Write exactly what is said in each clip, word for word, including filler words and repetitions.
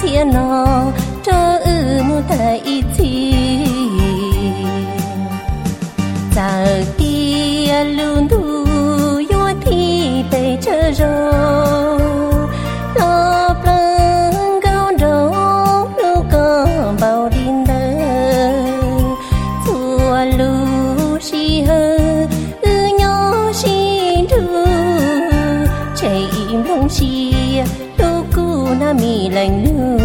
thiên nó cho ư mu tại thi giờ tia luôn thu yo thi tây chờ rồi lo plâng cao đâu lu có bao đinh đời thua lu si hơ ư nhỏ si thu chạy im long si lu cu na mi lành lu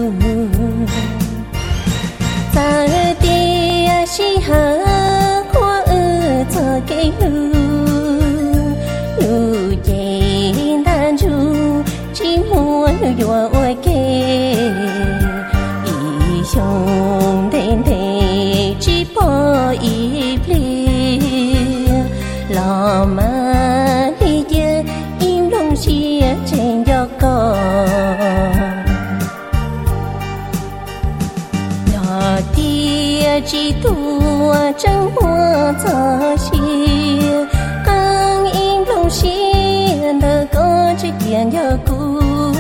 giờ tia si hơ qua ư thơ cây lu lu chạy đàn chu chỉ muốn đùa ôi kê ý chồng đến thế chỉ bỏ ý pli lo mà đi giờ im lòng chia trên gió cỏ lo tia chỉ tua chẳng hoa thơ chia càng im lòng chia đời có chỉ tiền nhớ cũ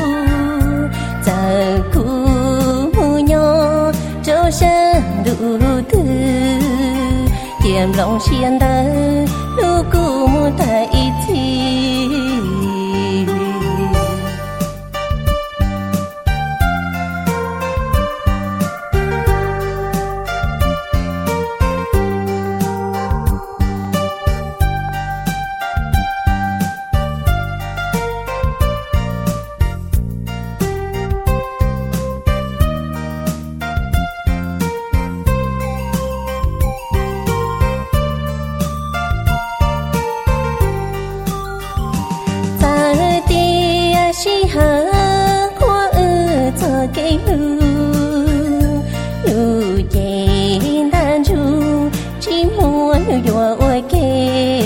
giờ cũ mu nhỏ cho sáng đủ thứ tiềm lòng xiên đời lu cũ mu tại thi si hơ qua ư thơ cây lu lu chạy đàn chu chỉ muốn đùa ôi kê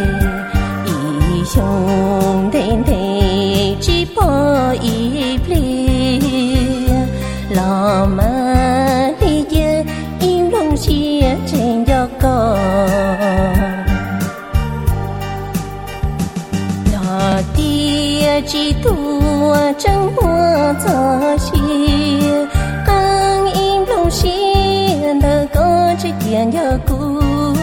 ý chồng đến thế chỉ bỏ ý pli lo mà đi giờ im lòng chia trên gió cỏ lo tia chỉ tua chẳng hoa thơ chia càng im lòng chia đời có chỉ tiền nhớ cũ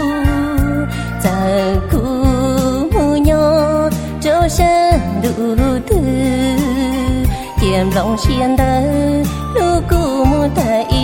giờ cũ mu nhỏ cho sáng đủ thứ tiềm lòng xiên đời lu cũ mu tại